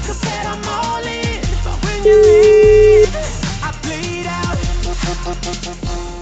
could bet I'm all in, but when you leave, I bleed out.